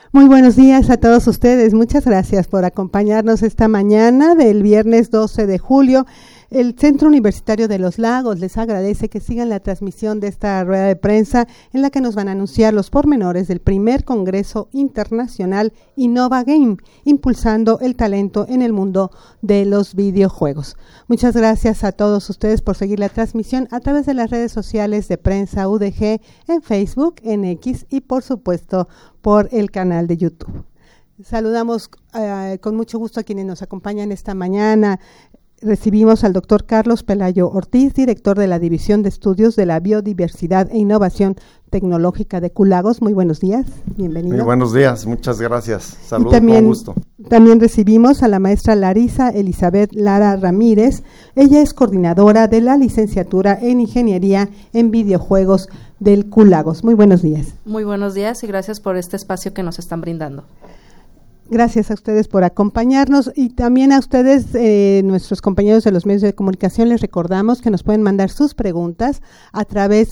Muy buenos días a todos ustedes. Muchas gracias por acompañarnos esta mañana del viernes 12 de julio. El Centro Universitario de los Lagos les agradece que sigan la transmisión de esta rueda de prensa en la que nos van a anunciar los pormenores del primer Congreso Internacional Innova Game, impulsando el talento en el mundo de los videojuegos. Muchas gracias a todos ustedes por seguir la transmisión a través de las redes sociales de Prensa UDG, en Facebook, en X y por supuesto por el canal de YouTube. Saludamos con mucho gusto a quienes nos acompañan esta mañana. Recibimos al doctor Carlos Pelayo Ortiz, director de la División de Estudios de la Biodiversidad e Innovación Tecnológica de Q-Lagos. Muy buenos días, bienvenido. Muy buenos días, muchas gracias. Saludos con gusto. También recibimos a la maestra Larisa Elizabeth Lara Ramírez. Ella es coordinadora de la licenciatura en Ingeniería en Videojuegos del Q-Lagos. Muy buenos días. Muy buenos días y gracias por este espacio que nos están brindando. Gracias a ustedes por acompañarnos y también a ustedes, nuestros compañeros de los medios de comunicación, les recordamos que nos pueden mandar sus preguntas a través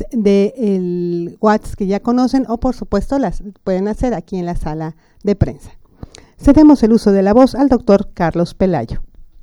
del WhatsApp que ya conocen o por supuesto las pueden hacer aquí en la sala de prensa. Cedemos el uso de la voz al doctor Carlos Pelayo.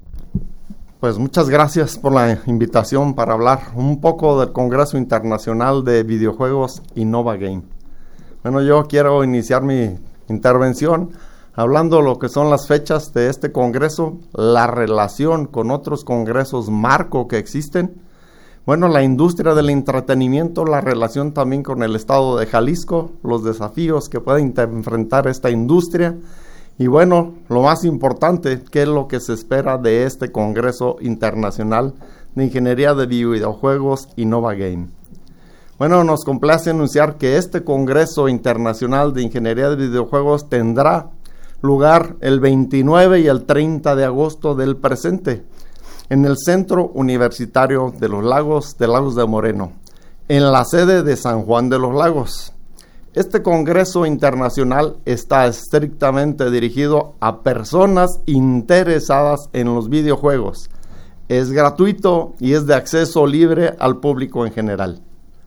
Pues muchas gracias por la invitación para hablar un poco del Congreso Internacional de Videojuegos Innova Game. Bueno, yo quiero iniciar mi intervención hablando de lo que son las fechas de este congreso, la relación con otros congresos marco que existen, bueno, la industria del entretenimiento, la relación también con el estado de Jalisco, los desafíos que puede enfrentar esta industria y bueno, lo más importante, qué es lo que se espera de este Congreso Internacional de Ingeniería de Videojuegos Innova Game. Bueno, nos complace anunciar que este Congreso Internacional de Ingeniería de Videojuegos tendrá lugar el 29 y el 30 de agosto del presente en el Centro Universitario de los Lagos de Moreno, en la sede de San Juan de los Lagos. Este Congreso Internacional está estrictamente dirigido a personas interesadas en los videojuegos. Es gratuito y es de acceso libre al público en general.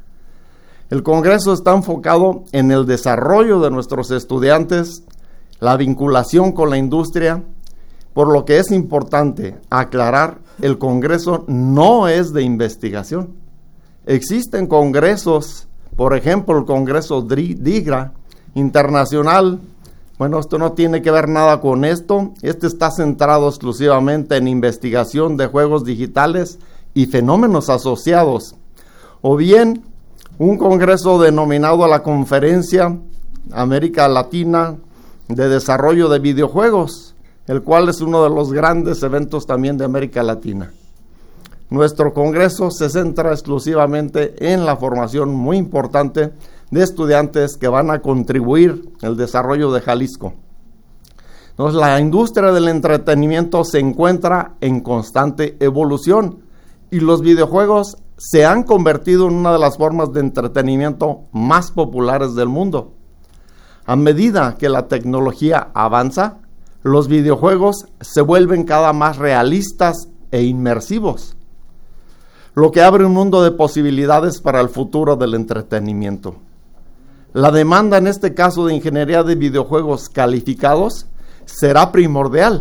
El Congreso está enfocado en el desarrollo de nuestros estudiantes, la vinculación con la industria, por lo que es importante aclarar, el Congreso no es de investigación. Existen congresos, por ejemplo, el Congreso DIGRA Internacional, bueno, esto no tiene que ver nada con esto, este está centrado exclusivamente en investigación de juegos digitales y fenómenos asociados, o bien un congreso denominado a la Conferencia América Latina de Desarrollo de Videojuegos, el cual es uno de los grandes eventos también de América Latina. Nuestro congreso se centra exclusivamente en la formación muy importante de estudiantes que van a contribuir al desarrollo de Jalisco. Entonces, la industria del entretenimiento se encuentra en constante evolución y los videojuegos se han convertido en una de las formas de entretenimiento más populares del mundo. A medida que la tecnología avanza, los videojuegos se vuelven cada más realistas e inmersivos, lo que abre un mundo de posibilidades para el futuro del entretenimiento. La demanda en este caso de ingeniería de videojuegos calificados será primordial.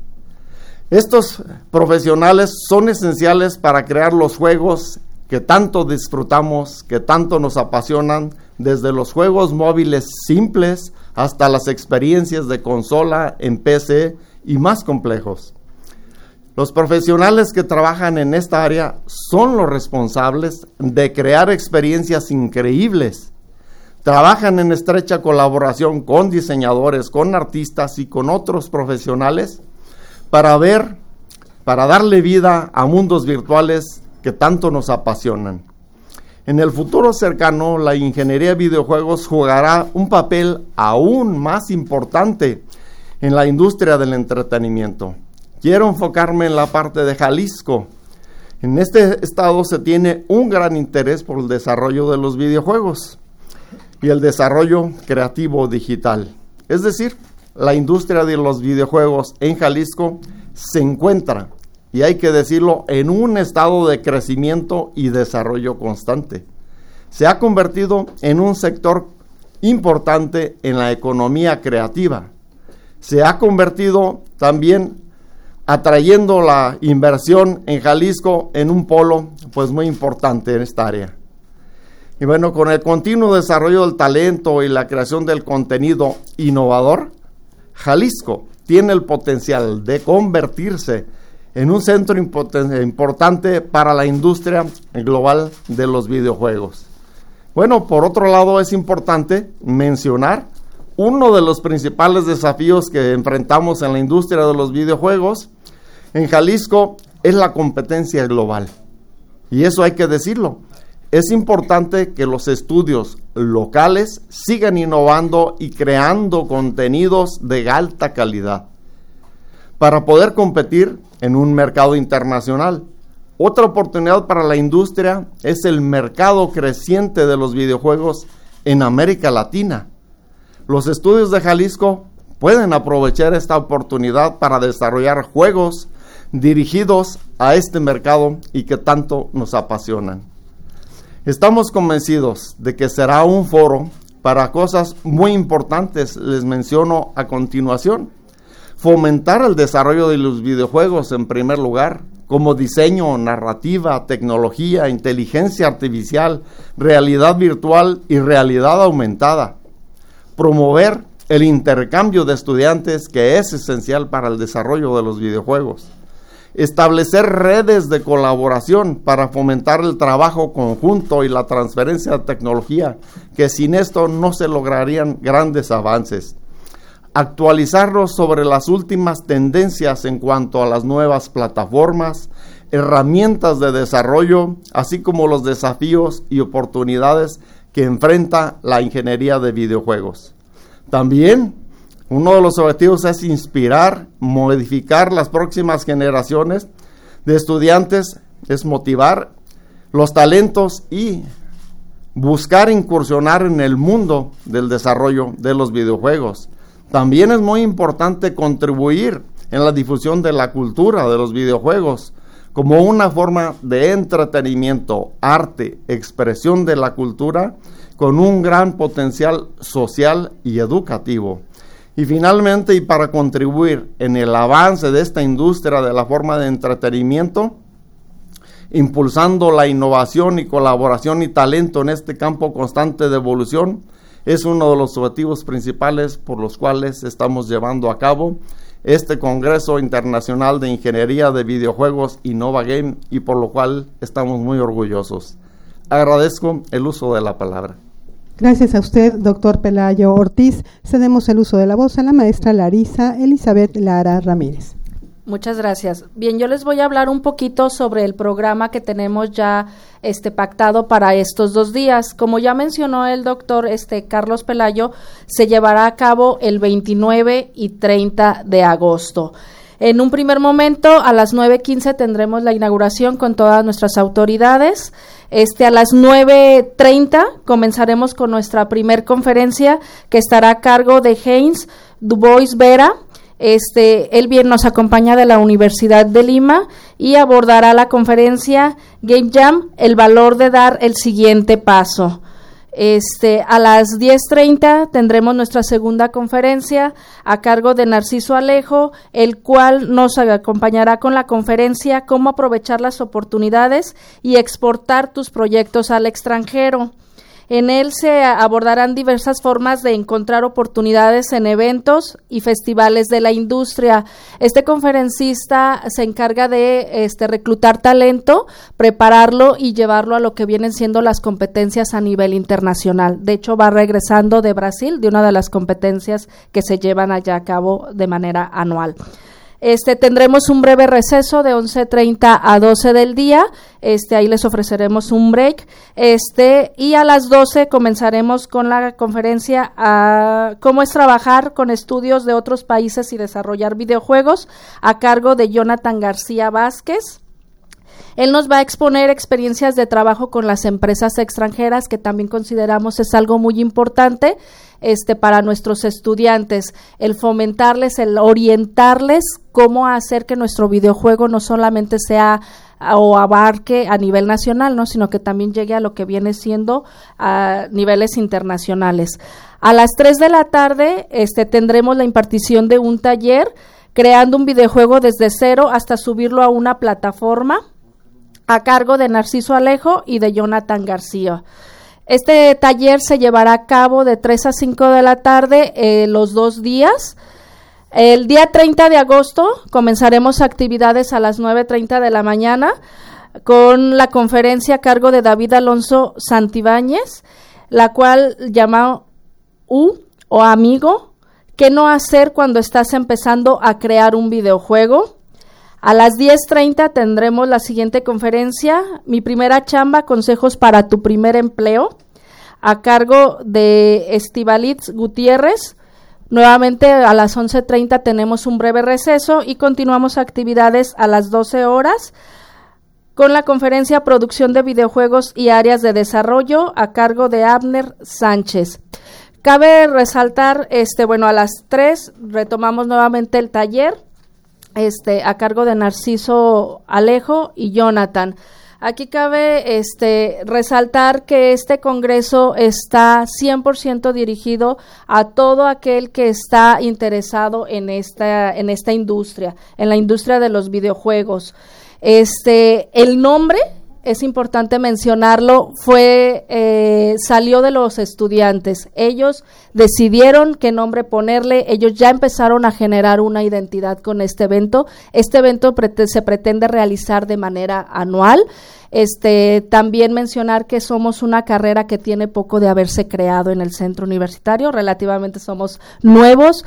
Estos profesionales son esenciales para crear los juegos que tanto disfrutamos, que tanto nos apasionan, desde los juegos móviles simples hasta las experiencias de consola en PC y más complejos. Los profesionales que trabajan en esta área son los responsables de crear experiencias increíbles. Trabajan en estrecha colaboración con diseñadores, con artistas y con otros profesionales para darle vida a mundos virtuales que tanto nos apasionan. En el futuro cercano, la ingeniería de videojuegos jugará un papel aún más importante en la industria del entretenimiento. Quiero enfocarme en la parte de Jalisco. En este estado se tiene un gran interés por el desarrollo de los videojuegos y el desarrollo creativo digital. Es decir, la industria de los videojuegos en Jalisco se encuentra, y hay que decirlo, en un estado de crecimiento y desarrollo constante. Se ha convertido en un sector importante en la economía creativa. Se ha convertido también atrayendo la inversión en Jalisco en un polo pues muy importante en esta área. Y bueno, con el continuo desarrollo del talento y la creación del contenido innovador, Jalisco tiene el potencial de convertirse en un centro importante para la industria global de los videojuegos. Bueno, por otro lado es importante mencionar uno de los principales desafíos que enfrentamos en la industria de los videojuegos en Jalisco es la competencia global. Y eso hay que decirlo. Es importante que los estudios locales sigan innovando y creando contenidos de alta calidad para poder competir en un mercado internacional. Otra oportunidad para la industria es el mercado creciente de los videojuegos en América Latina. Los estudios de Jalisco pueden aprovechar esta oportunidad para desarrollar juegos dirigidos a este mercado y que tanto nos apasionan. Estamos convencidos de que será un foro para cosas muy importantes, les menciono a continuación. Fomentar el desarrollo de los videojuegos en primer lugar, como diseño, narrativa, tecnología, inteligencia artificial, realidad virtual y realidad aumentada. Promover el intercambio de estudiantes, que es esencial para el desarrollo de los videojuegos. Establecer redes de colaboración para fomentar el trabajo conjunto y la transferencia de tecnología, que sin esto no se lograrían grandes avances. Actualizarnos sobre las últimas tendencias en cuanto a las nuevas plataformas, herramientas de desarrollo, así como los desafíos y oportunidades que enfrenta la ingeniería de videojuegos. También uno de los objetivos es inspirar, modificar las próximas generaciones de estudiantes, es motivar los talentos y buscar incursionar en el mundo del desarrollo de los videojuegos. También es muy importante contribuir en la difusión de la cultura de los videojuegos como una forma de entretenimiento, arte, expresión de la cultura con un gran potencial social y educativo. Y finalmente, y para contribuir en el avance de esta industria de la forma de entretenimiento, impulsando la innovación y colaboración y talento en este campo constante de evolución, es uno de los objetivos principales por los cuales estamos llevando a cabo este Congreso Internacional de Ingeniería de Videojuegos Innova Game, y por lo cual estamos muy orgullosos. Agradezco el uso de la palabra. Gracias a usted, doctor Pelayo Ortiz. Cedemos el uso de la voz a la maestra Larisa Elizabeth Lara Ramírez. Muchas gracias. Bien, yo les voy a hablar un poquito sobre el programa que tenemos ya pactado para estos 2 días. Como ya mencionó el doctor Carlos Pelayo, se llevará a cabo el 29 y 30 de agosto. En un primer momento, a las 9:15 tendremos la inauguración con todas nuestras autoridades. A las 9:30 comenzaremos con nuestra primer conferencia, que estará a cargo de Heinz Dubois Vera. Él bien nos acompaña de la Universidad de Lima y abordará la conferencia Game Jam, el valor de dar el siguiente paso. A las 10:30 tendremos nuestra segunda conferencia a cargo de Narciso Alejo, el cual nos acompañará con la conferencia Cómo aprovechar las oportunidades y exportar tus proyectos al extranjero. En él se abordarán diversas formas de encontrar oportunidades en eventos y festivales de la industria. Este conferencista se encarga de reclutar talento, prepararlo y llevarlo a lo que vienen siendo las competencias a nivel internacional. De hecho, va regresando de Brasil, de una de las competencias que se llevan allá a cabo de manera anual. Tendremos un breve receso de 11:30 a 12 del día, ahí les ofreceremos un break, y a las 12 comenzaremos con la conferencia a cómo es trabajar con estudios de otros países y desarrollar videojuegos, a cargo de Jonathan García Vázquez. Él nos va a exponer experiencias de trabajo con las empresas extranjeras, que también consideramos es algo muy importante para nuestros estudiantes, el fomentarles, el orientarles cómo hacer que nuestro videojuego no solamente sea o abarque a nivel nacional, ¿no?, sino que también llegue a lo que viene siendo a niveles internacionales. A las 3 de la tarde tendremos la impartición de un taller creando un videojuego desde cero hasta subirlo a una plataforma, a cargo de Narciso Alejo y de Jonathan García. Este taller se llevará a cabo de 3 a 5 de la tarde los 2 días. El día 30 de agosto comenzaremos actividades a las 9:30 de la mañana con la conferencia a cargo de David Alonso Santibáñez, la cual llama o amigo, ¿qué no hacer cuando estás empezando a crear un videojuego? A las 10:30 tendremos la siguiente conferencia, Mi primera chamba, consejos para tu primer empleo, a cargo de Estivalitz Gutiérrez. Nuevamente a las 11:30 tenemos un breve receso y continuamos actividades a las 12 horas con la conferencia Producción de videojuegos y áreas de desarrollo, a cargo de Abner Sánchez. Cabe resaltar, a las 3 retomamos nuevamente el taller, a cargo de Narciso Alejo y Jonathan. Aquí cabe resaltar que este congreso está 100% dirigido a todo aquel que está interesado en esta industria, en la industria de los videojuegos. El nombre, es importante mencionarlo, salió de los estudiantes. Ellos decidieron qué nombre ponerle, ellos ya empezaron a generar una identidad con este evento. Este evento se pretende realizar de manera anual. También mencionar que somos una carrera que tiene poco de haberse creado en el centro universitario, relativamente somos nuevos,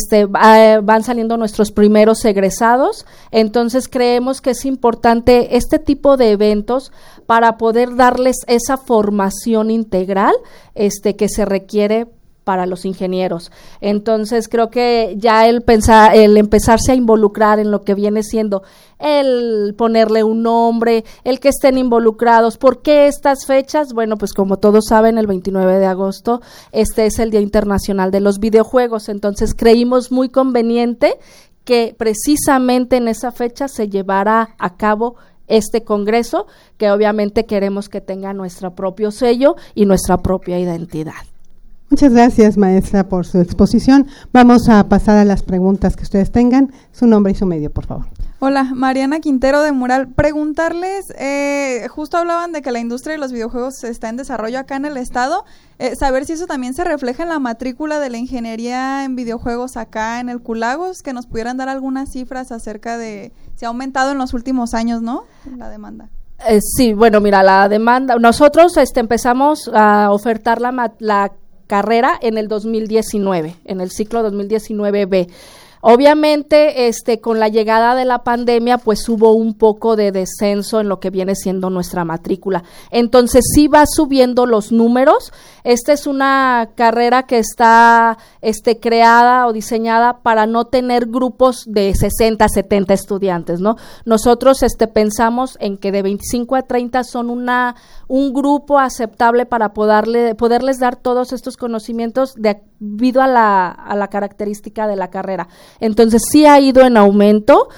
van saliendo nuestros primeros egresados, entonces creemos que es importante este tipo de eventos para poder darles esa formación integral que se requiere para los ingenieros. Entonces creo que ya el empezarse a involucrar en lo que viene siendo el ponerle un nombre, el que estén involucrados. ¿Por qué estas fechas? Bueno, pues como todos saben, el 29 de agosto es el Día Internacional de los Videojuegos, entonces creímos muy conveniente que precisamente en esa fecha se llevara a cabo este congreso, que obviamente queremos que tenga nuestro propio sello y nuestra propia identidad. Muchas gracias, maestra, por su exposición. Vamos a pasar a las preguntas que ustedes tengan. Su nombre y su medio, por favor. Hola, Mariana Quintero de Mural. Preguntarles, justo hablaban de que la industria de los videojuegos está en desarrollo acá en el estado. Saber si eso también se refleja en la matrícula de la ingeniería en videojuegos acá en el Culagos, que nos pudieran dar algunas cifras acerca de si ha aumentado en los últimos años, ¿no?, la demanda. Sí, bueno, mira, la demanda, nosotros empezamos a ofertar la carrera en el 2019, en el ciclo 2019B. Obviamente, con la llegada de la pandemia, pues hubo un poco de descenso en lo que viene siendo nuestra matrícula. Entonces, sí va subiendo los números. Esta es una carrera que está creada o diseñada para no tener grupos de 60, 70 estudiantes, ¿no? Nosotros pensamos en que de 25 a 30 son un grupo aceptable para poderles dar todos estos conocimientos debido a la característica de la carrera. Entonces sí ha ido en aumento,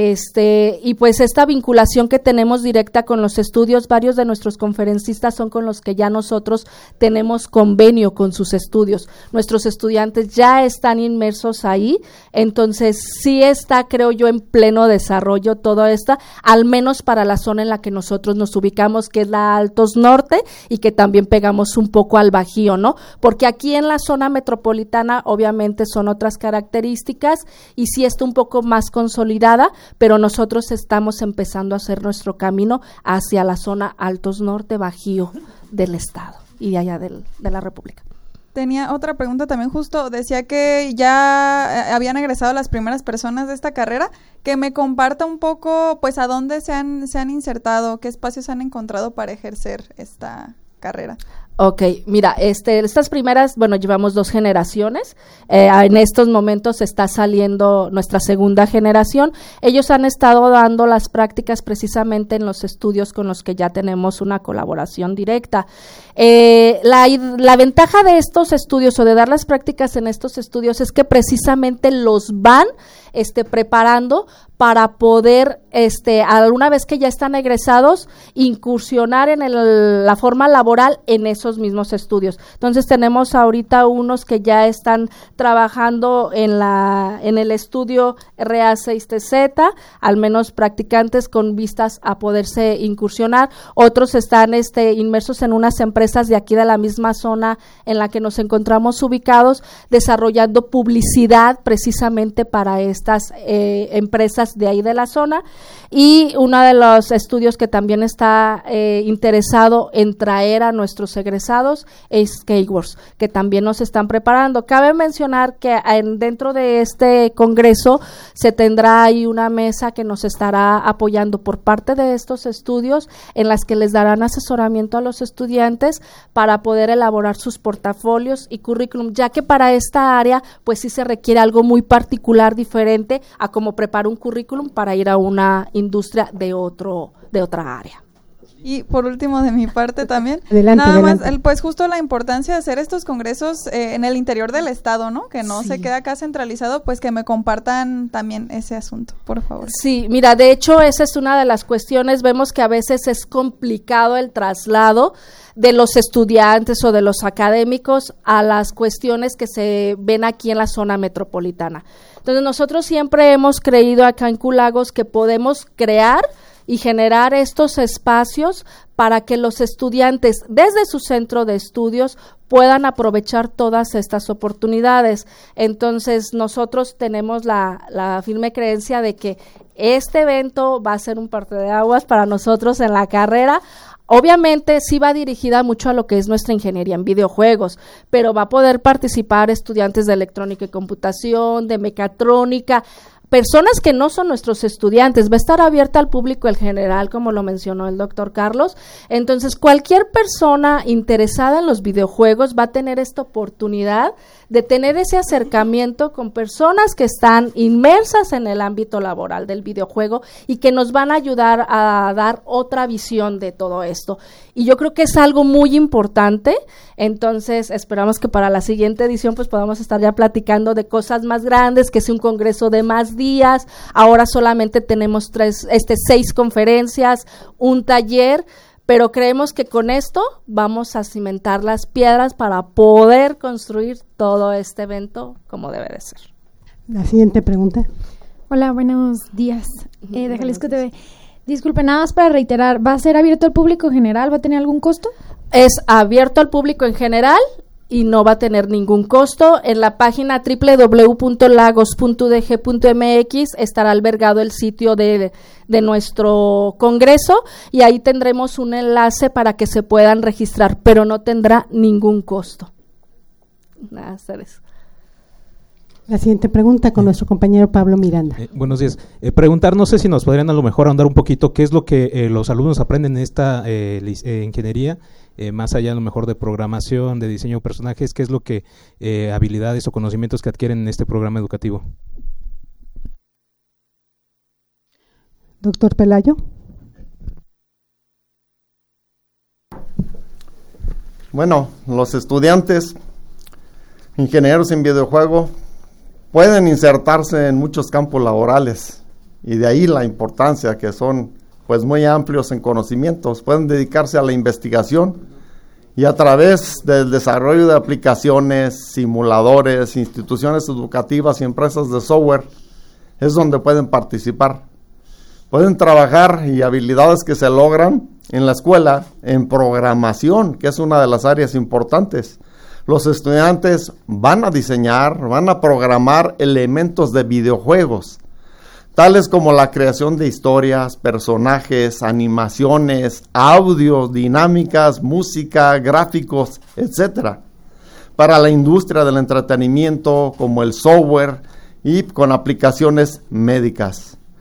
y pues esta vinculación que tenemos directa con los estudios, varios de nuestros conferencistas son con los que ya nosotros tenemos convenio con sus estudios. Nuestros estudiantes ya están inmersos ahí, entonces sí está, creo yo, en pleno desarrollo todo esto, al menos para la zona en la que nosotros nos ubicamos, que es la Altos Norte, y que también pegamos un poco al Bajío, ¿no? Porque aquí en la zona metropolitana obviamente son otras características y sí está un poco más consolidada, pero nosotros estamos empezando a hacer nuestro camino hacia la zona Altos Norte, Bajío del estado y de allá de la República. Tenía otra pregunta también, justo decía que ya habían egresado las primeras personas de esta carrera, que me comparta un poco pues a dónde se han insertado, qué espacios han encontrado para ejercer esta carrera. Ok, mira, estas primeras, bueno, llevamos 2 generaciones, en estos momentos está saliendo nuestra segunda generación. Ellos han estado dando las prácticas precisamente en los estudios con los que ya tenemos una colaboración directa. La ventaja de estos estudios o de dar las prácticas en estos estudios es que precisamente los van preparando para poder, alguna vez que ya están egresados, incursionar en la forma laboral en esos mismos estudios. Entonces tenemos ahorita unos que ya están trabajando en el estudio RA6TZ, al menos practicantes con vistas a poderse incursionar. Otros están inmersos en unas empresas de aquí de la misma zona en la que nos encontramos ubicados, desarrollando publicidad precisamente para estas empresas de ahí de la zona. Y uno de los estudios que también está interesado en traer a nuestros egresados es Skateboards, que también nos están preparando. Cabe mencionar que dentro de este congreso se tendrá ahí una mesa que nos estará apoyando por parte de estos estudios, en las que les darán asesoramiento a los estudiantes para poder elaborar sus portafolios y currículum, ya que para esta área pues sí se requiere algo muy particular, diferente a cómo prepara un currículum para ir a una industria de otra área. Y por último, de mi parte también, adelante. más, pues justo la importancia de hacer estos congresos en el interior del estado, ¿no? Que no se queda acá centralizado, pues que me compartan también ese asunto, por favor. Sí, mira, de hecho esa es una de las cuestiones. Vemos que a veces es complicado el traslado de los estudiantes o de los académicos a las cuestiones que se ven aquí en la zona metropolitana. Entonces nosotros siempre hemos creído acá en Q-Lagos que podemos crear y generar estos espacios para que los estudiantes desde su centro de estudios puedan aprovechar todas estas oportunidades. Entonces nosotros tenemos la firme creencia de que este evento va a ser un parteaguas para nosotros en la carrera. Obviamente sí va dirigida mucho a lo que es nuestra ingeniería en videojuegos, pero va a poder participar estudiantes de electrónica y computación, de mecatrónica, personas que no son nuestros estudiantes. Va a estar abierta al público en general, como lo mencionó el doctor Carlos. Entonces, cualquier persona interesada en los videojuegos va a tener esta oportunidad de tener ese acercamiento con personas que están inmersas en el ámbito laboral del videojuego y que nos van a ayudar a dar otra visión de todo esto. Y yo creo que es algo muy importante. Entonces, esperamos que para la siguiente edición pues podamos estar ya platicando de cosas más grandes, que sea un congreso de más días. Ahora solamente tenemos 6 conferencias, un taller, pero creemos que con esto vamos a cimentar las piedras para poder construir todo este evento como debe de ser. La siguiente pregunta. Hola, buenos días. De Jalisco TV. Disculpe, nada más para reiterar, ¿va a ser abierto al público general? ¿Va a tener algún costo? Es abierto al público en general y no va a tener ningún costo. En la página www.lagos.udg.mx estará albergado el sitio de nuestro congreso y ahí tendremos un enlace para que se puedan registrar, pero no tendrá ningún costo. Nada, ustedes. La siguiente pregunta con nuestro compañero Pablo Miranda. Buenos días. Preguntar, no sé si nos podrían a lo mejor ahondar un poquito qué es lo que los alumnos aprenden en esta ingeniería, más allá a lo mejor de programación, de diseño de personajes, qué es lo que habilidades o conocimientos que adquieren en este programa educativo. Doctor Pelayo. Bueno, los estudiantes ingenieros en videojuego pueden insertarse en muchos campos laborales y de ahí la importancia que son pues muy amplios en conocimientos. Pueden dedicarse a la investigación y a través del desarrollo de aplicaciones, simuladores, instituciones educativas y empresas de software es donde pueden participar. Pueden trabajar y habilidades que se logran en la escuela en programación, que es una de las áreas importantes. Los estudiantes van a diseñar, van a programar elementos de videojuegos, tales como la creación de historias, personajes, animaciones, audios, dinámicas, música, gráficos, etc. Para la industria del entretenimiento, como el software y con aplicaciones médicas.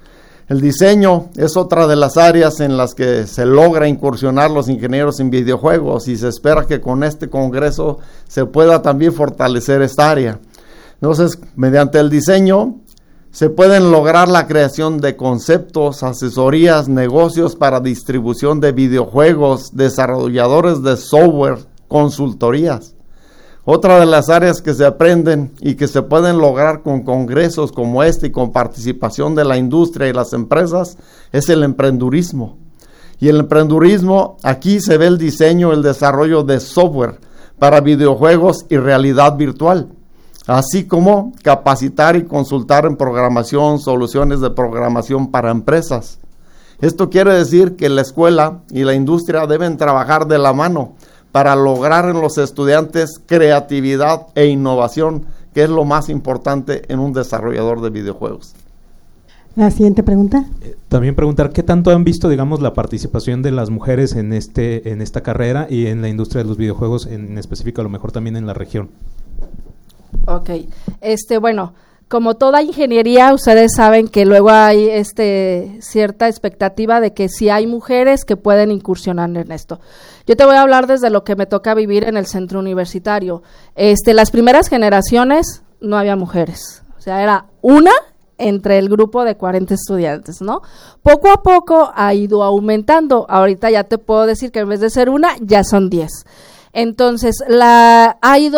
El diseño es otra de las áreas en las que se logra incursionar los ingenieros en videojuegos y se espera que con este congreso se pueda también fortalecer esta área. Entonces, mediante el diseño se pueden lograr la creación de conceptos, asesorías, negocios para distribución de videojuegos, desarrolladores de software, consultorías. Otra de las áreas que se aprenden y que se pueden lograr con congresos como este y con participación de la industria y las empresas es el emprendurismo. Y el emprendurismo, aquí se ve el diseño, el desarrollo de software para videojuegos y realidad virtual, así como capacitar y consultar en programación, soluciones de programación para empresas. Esto quiere decir que la escuela y la industria deben trabajar de la mano para lograr en los estudiantes creatividad e innovación, que es lo más importante en un desarrollador de videojuegos. La siguiente pregunta. También preguntar, ¿qué tanto han visto, digamos, la participación de las mujeres en esta carrera y en la industria de los videojuegos, en específico, a lo mejor también en la región? Ok, bueno, como toda ingeniería, ustedes saben que luego hay cierta expectativa de que si hay mujeres que pueden incursionar en esto. Yo te voy a hablar desde lo que me toca vivir en el centro universitario. Las primeras generaciones no había mujeres, o sea, era una entre el grupo de 40 estudiantes, ¿no? Poco a poco ha ido aumentando. Ahorita ya te puedo decir que en vez de ser una, ya son 10. Entonces, las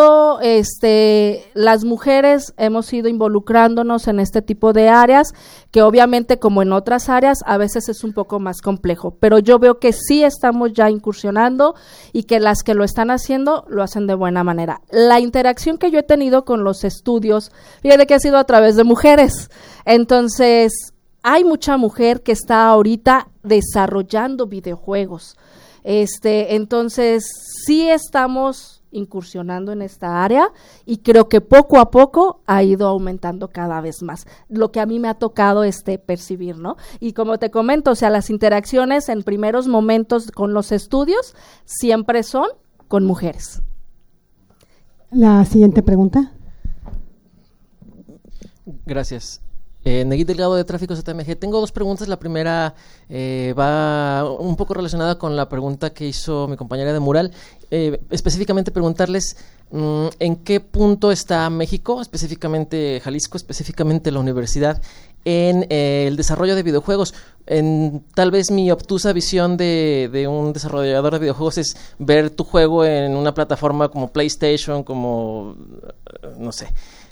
mujeres hemos ido involucrándonos en este tipo de áreas, que obviamente, como en otras áreas, a veces es un poco más complejo, pero yo veo que sí estamos ya incursionando y que las que lo están haciendo, lo hacen de buena manera. La interacción que yo he tenido con los estudios, fíjate que ha sido a través de mujeres. Entonces, hay mucha mujer que está ahorita desarrollando videojuegos. Entonces sí estamos incursionando en esta área y creo que poco a poco ha ido aumentando cada vez más, lo que a mí me ha tocado percibir, ¿no? Y como te comento, o sea, las interacciones en primeros momentos con los estudios siempre son con mujeres. La siguiente pregunta. Gracias. Neguit Delgado de Tráfico ZMG. Tengo dos preguntas. La primera va un poco relacionada con la pregunta que hizo mi compañera de Mural. Específicamente preguntarles en qué punto está México, específicamente Jalisco, específicamente la universidad, en el desarrollo de videojuegos. Tal vez mi obtusa visión de un desarrollador de videojuegos es ver tu juego en una plataforma como PlayStation, como no sé.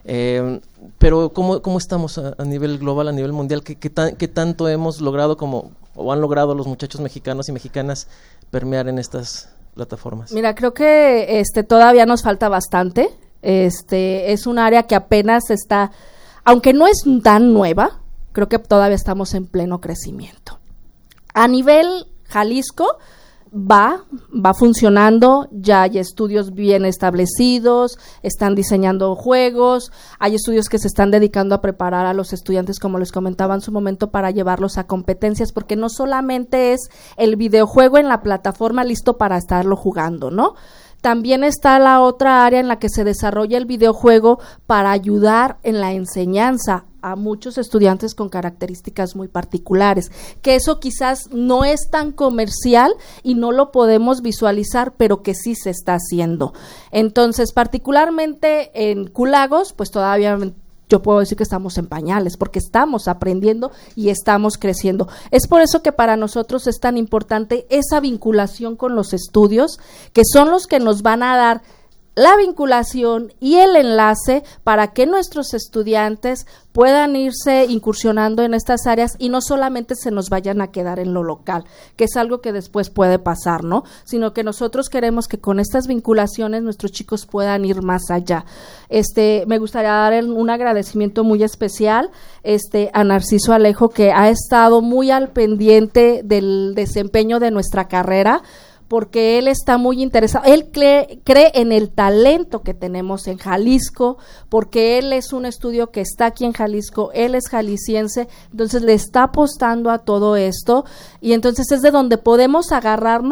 Pero ¿cómo estamos a nivel global, a nivel mundial? ¿Qué tanto hemos logrado o han logrado los muchachos mexicanos y mexicanas permear en estas plataformas? Mira, creo que todavía nos falta bastante. Es un área que apenas está, aunque no es tan nueva, creo que todavía estamos en pleno crecimiento. A nivel Jalisco, va funcionando, ya hay estudios bien establecidos, están diseñando juegos, hay estudios que se están dedicando a preparar a los estudiantes, como les comentaba en su momento, para llevarlos a competencias, porque no solamente es el videojuego en la plataforma listo para estarlo jugando, ¿no? También está la otra área en la que se desarrolla el videojuego para ayudar en la enseñanza a muchos estudiantes con características muy particulares, que eso quizás no es tan comercial y no lo podemos visualizar, pero que sí se está haciendo. Entonces, particularmente en Culagos, pues todavía yo puedo decir que estamos en pañales, porque estamos aprendiendo y estamos creciendo. Es por eso que para nosotros es tan importante esa vinculación con los estudios, que son los que nos van a dar la vinculación y el enlace para que nuestros estudiantes puedan irse incursionando en estas áreas y no solamente se nos vayan a quedar en lo local, que es algo que después puede pasar, ¿no? Sino que nosotros queremos que con estas vinculaciones nuestros chicos puedan ir más allá. Me gustaría dar un agradecimiento muy especial a Narciso Alejo, que ha estado muy al pendiente del desempeño de nuestra carrera, porque él está muy interesado, él cree en el talento que tenemos en Jalisco, porque él es un estudio que está aquí en Jalisco, él es jalisciense, entonces le está apostando a todo esto, y entonces es de donde podemos agarrarnos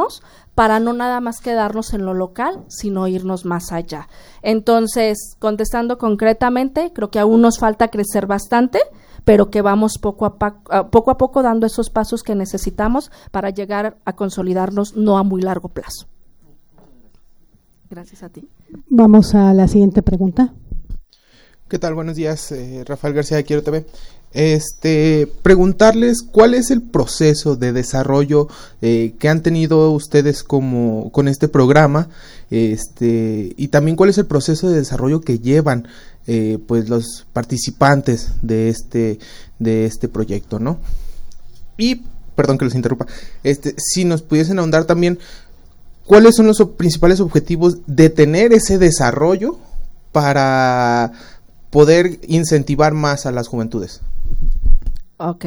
para no nada más quedarnos en lo local, sino irnos más allá. Entonces, contestando concretamente, creo que aún nos falta crecer bastante, pero que vamos poco a poco dando esos pasos que necesitamos para llegar a consolidarnos no a muy largo plazo. Gracias a ti. Vamos a la siguiente pregunta. ¿Qué tal? Buenos días, Rafael García de Quiero TV. Preguntarles cuál es el proceso de desarrollo que han tenido ustedes con este programa, y también cuál es el proceso de desarrollo que llevan pues los participantes de este proyecto, ¿no? Y perdón que los interrumpa, si nos pudiesen ahondar también cuáles son los principales objetivos de tener ese desarrollo para poder incentivar más a las juventudes. Ok.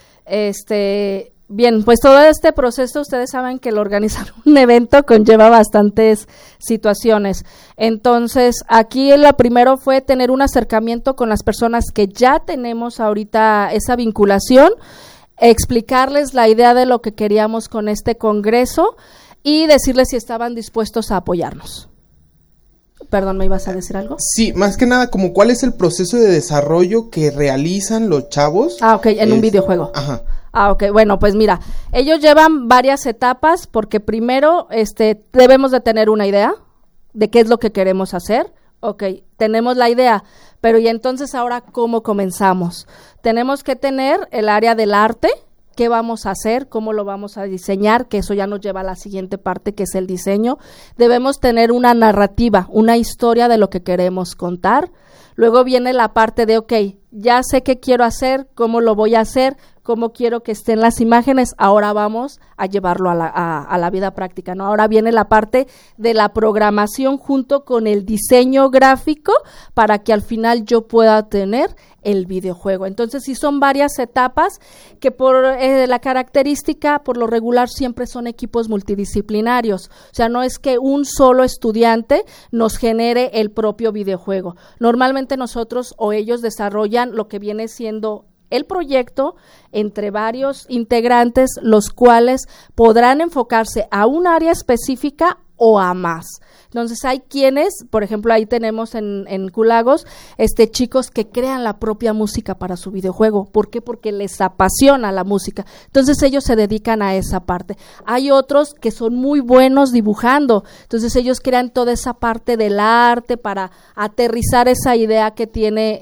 Bien, pues todo este proceso, ustedes saben que el organizar un evento conlleva bastantes situaciones. Entonces, aquí lo primero fue tener un acercamiento con las personas que ya tenemos ahorita esa vinculación, explicarles la idea de lo que queríamos con este congreso y decirles si estaban dispuestos a apoyarnos. Perdón, ¿me ibas a decir algo? Sí, más que nada, como cuál es el proceso de desarrollo que realizan los chavos. Ok, en un videojuego. Ajá. Ok, bueno, pues mira, ellos llevan varias etapas porque primero debemos de tener una idea de qué es lo que queremos hacer. Ok, tenemos la idea, pero y entonces ahora, ¿cómo comenzamos? Tenemos que tener el área del arte. ¿Qué vamos a hacer? ¿Cómo lo vamos a diseñar? Que eso ya nos lleva a la siguiente parte, que es el diseño. Debemos tener una narrativa, una historia de lo que queremos contar. Luego viene la parte de, ok, ya sé qué quiero hacer, cómo lo voy a hacer, cómo quiero que estén las imágenes, ahora vamos a llevarlo a la vida práctica, ¿no? Ahora viene la parte de la programación junto con el diseño gráfico para que al final yo pueda tener el videojuego. Entonces, sí son varias etapas que por la característica, por lo regular, siempre son equipos multidisciplinarios. O sea, no es que un solo estudiante nos genere el propio videojuego. Normalmente nosotros o ellos desarrollan lo que viene siendo el proyecto entre varios integrantes, los cuales podrán enfocarse a un área específica o a más. Entonces hay quienes, por ejemplo, ahí tenemos en Culagos, chicos que crean la propia música para su videojuego. ¿Por qué? Porque les apasiona la música. Entonces ellos se dedican a esa parte. Hay otros que son muy buenos dibujando. Entonces ellos crean toda esa parte del arte para aterrizar esa idea que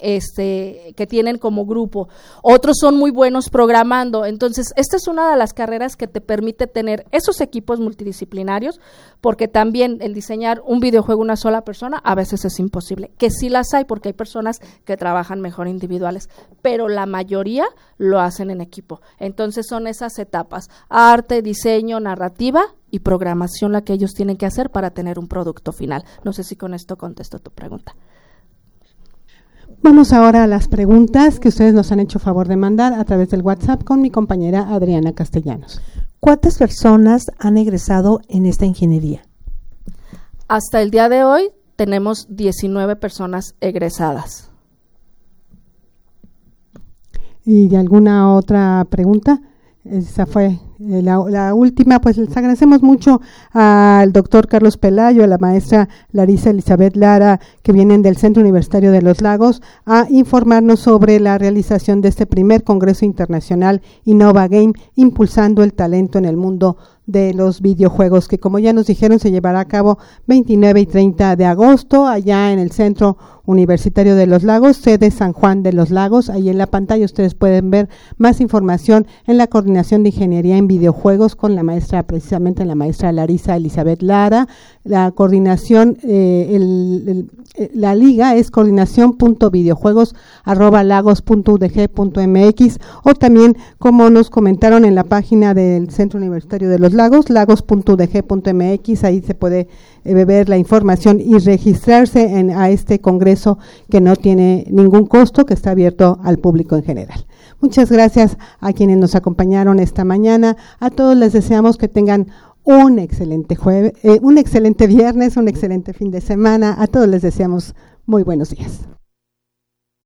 tienen como grupo. Otros son muy buenos programando. Entonces, esta es una de las carreras que te permite tener esos equipos multidisciplinarios, porque también el diseñar un videojuego una sola persona a veces es imposible, que sí las hay porque hay personas que trabajan mejor individuales, pero la mayoría lo hacen en equipo. Entonces son esas etapas: arte, diseño, narrativa y programación la que ellos tienen que hacer para tener un producto final. No sé si con esto contesto tu pregunta. Vamos ahora a las preguntas que ustedes nos han hecho favor de mandar a través del WhatsApp con mi compañera Adriana Castellanos. ¿Cuántas personas han egresado en esta ingeniería? Hasta el día de hoy tenemos 19 personas egresadas. ¿Y de alguna otra pregunta? Esa fue la última. Pues les agradecemos mucho al doctor Carlos Pelayo, a la maestra Larisa Elizabeth Lara, que vienen del Centro Universitario de los Lagos, a informarnos sobre la realización de este primer Congreso Internacional Innova Game, impulsando el talento en el mundo de los videojuegos, que como ya nos dijeron se llevará a cabo 29 y 30 de agosto allá en el Centro Universitario de los Lagos, sede San Juan de los Lagos. Ahí en la pantalla ustedes pueden ver más información en la Coordinación de Ingeniería en Videojuegos con la maestra, precisamente la maestra Larisa Elizabeth Lara. La coordinación, la liga es coordinación.videojuegos@lagos.udg.mx, o también, como nos comentaron, en la página del Centro Universitario de los Lagos, lagos.udg.mx. Ahí se puede ver la información y registrarse a este congreso que no tiene ningún costo, que está abierto al público en general. Muchas gracias a quienes nos acompañaron esta mañana. A todos les deseamos que tengan un excelente jueves, un excelente viernes, un excelente fin de semana. A todos les deseamos muy buenos días.